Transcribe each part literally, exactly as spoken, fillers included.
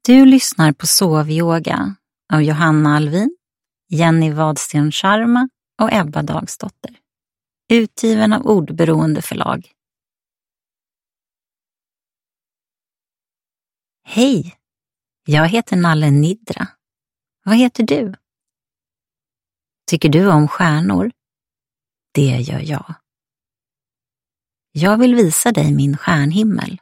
Du lyssnar på Sovyoga av Johanna Alvin, Jenny Wadsten Sharma och Ebba Dagsdotter. Utgiven av Ordberoende förlag. Hej, jag heter Nalle Nidra. Vad heter du? Tycker du om stjärnor? Det gör jag. Jag vill visa dig min stjärnhimmel.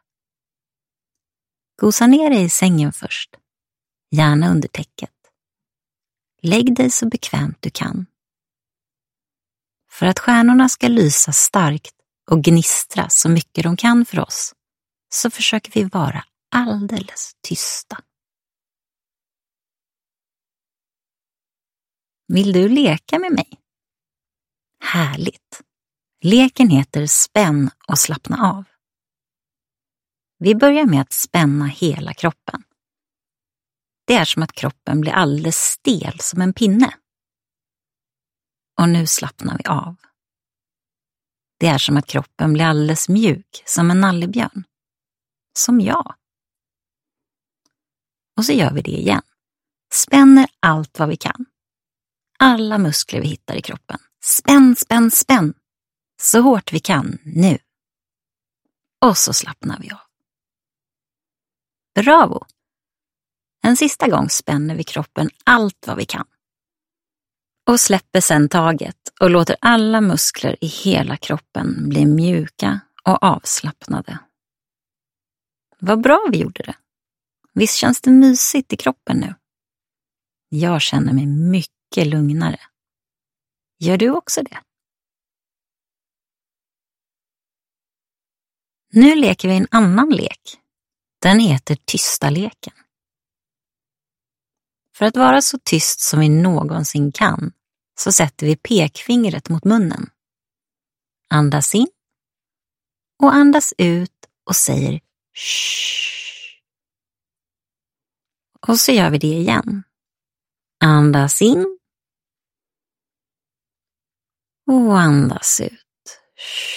Gosa ner dig i sängen först, gärna under täcket. Lägg dig så bekvämt du kan. För att stjärnorna ska lysa starkt och gnistra så mycket de kan för oss, så försöker vi vara alldeles tysta. Vill du leka med mig? Härligt! Leken heter Spänn och slappna av. Vi börjar med att spänna hela kroppen. Det är som att kroppen blir alldeles stel som en pinne. Och nu slappnar vi av. Det är som att kroppen blir alldeles mjuk som en nallebjörn. Som jag. Och så gör vi det igen. Spänner allt vad vi kan. Alla muskler vi hittar i kroppen. Spänn, spänn, spänn. Så hårt vi kan nu. Och så slappnar vi av. Bravo! En sista gång spänner vi kroppen allt vad vi kan. Och släpper sedan taget och låter alla muskler i hela kroppen bli mjuka och avslappnade. Vad bra vi gjorde det. Visst känns det mysigt i kroppen nu? Jag känner mig mycket lugnare. Gör du också det? Nu leker vi en annan lek. Den heter tysta leken. För att vara så tyst som vi någonsin kan så sätter vi pekfingret mot munnen. Andas in och andas ut och säger shh. Och så gör vi det igen. Andas in och andas ut. Shh.